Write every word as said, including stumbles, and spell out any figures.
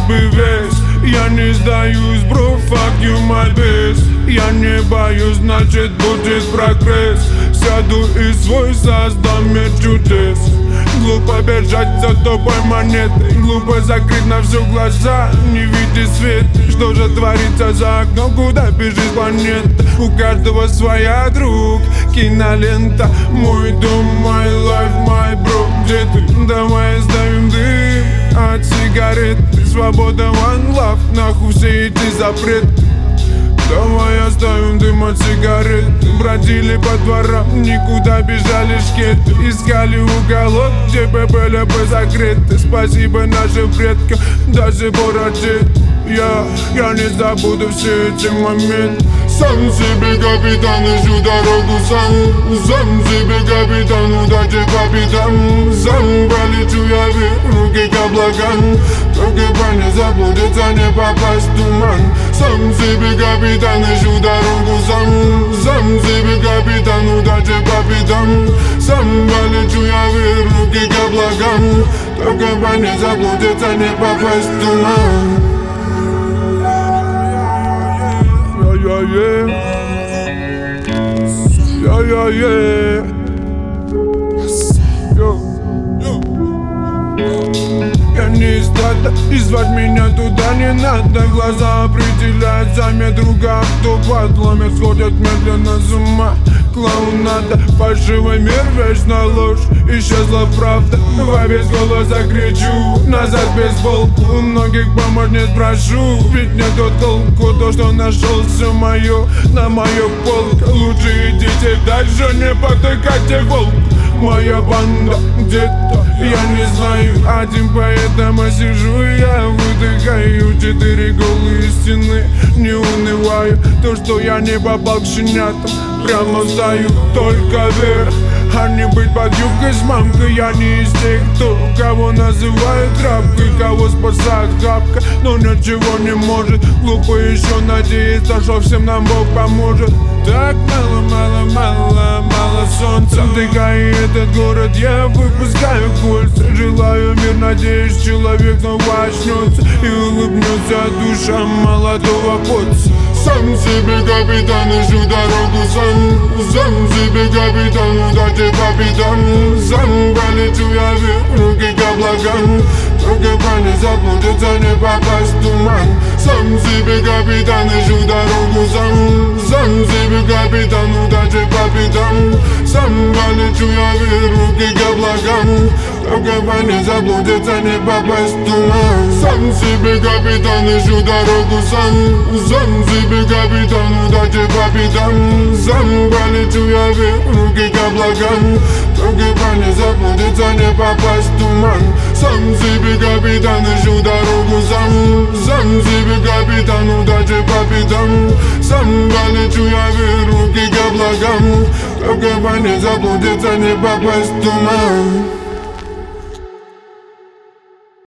бы весь. Я не сдаюсь, бро, fuck you my best. Я не боюсь, значит будет прогресс. Сяду и свой создам мир чудес. Глупо бежать за тобой монетой, глупо закрыть на все глаза, не видеть свет. Что же творится за окном, куда бежит планета? У каждого своя, друг, кинолента. Мой дом, my life, my bro. Где ты? Давай оставим дым от сигарет. Свобода, one love, нахуй все эти запреты. Давай оставим дым от сигарет. Бродили по дворам, никуда бежали шкеты. Искали уголок, где бы были бы закрыты. Спасибо нашим предкам, до сих пор одет. Я, я не забуду все эти моменты. Сам себе капитан, ищу дорогу сам. Сам себе капитан, удачи по пятам. Сам полечу я вверх, руки к облакам. Только бы не заблудиться, не попасть в туман. Сам себе капитан, ищу дорогу сам. Сам себе капитан, удачи по пятам. Сам полечу я вверх, руки к облакам. Только бы не заблудиться, не попасть в туман. Yeah, yeah, yeah, yeah, yeah. Yo. Я не из стада, и звать меня туда не надо. Глаза определяют сами друга, кто подломит, сходят медленно с ума. Клоунада, фальшивый мир, вечно ложь, исчезла правда. Во весь голос закричу, назад бейсболку. У многих помощниц прошу, ведь не тот толку. То, что нашел, все мое, на мою полку. Лучше идите дальше, не потыкайте волк. Моя банда где-то, я не знаю, один, поэтому сижу я выдыхаю. Четыре голые стены, не унываю. То, что я не попал к щенятам, прямо стою только вверх. А не быть под юбкой с мамкой. Я не из тех, кто кого называют трапкой, кого спасает хапка, но ничего не может. Глупо еще надеяться, что всем нам Бог поможет. Так мало, мало, мало, мало солнца. Вдыхая этот город, я выпускаю кольца. Желаю мир, надеюсь, человек снова очнется и улыбнется душа молодого поца. Сам себе капитан, ищу дорогу сам. Сам себе капитан, удачи по пятам. Сам полечу я вверх, руки к облакам. Только бы не заблудиться, не попасть в туман. Сам себе капитан, ищу дорогу сам. Сам себе капитан, удачи по пятам. Сам полечу я вверх, руки к облакам. Только бы не заблудиться, не попасть в туман. Сам себе капитан, ищу дорогу сам. Сам себе капитан, удачи по пятам. Сам полечу я вверх, руки к облакам. Только бы не заблудиться, не попасть в туман. Сам себе капитан, ищу дорогу сам. Сам себе капитан, удачи по пятам. Сам полечу я вверх, руки к облакам. Только бы не заблудиться, не попасть в туман.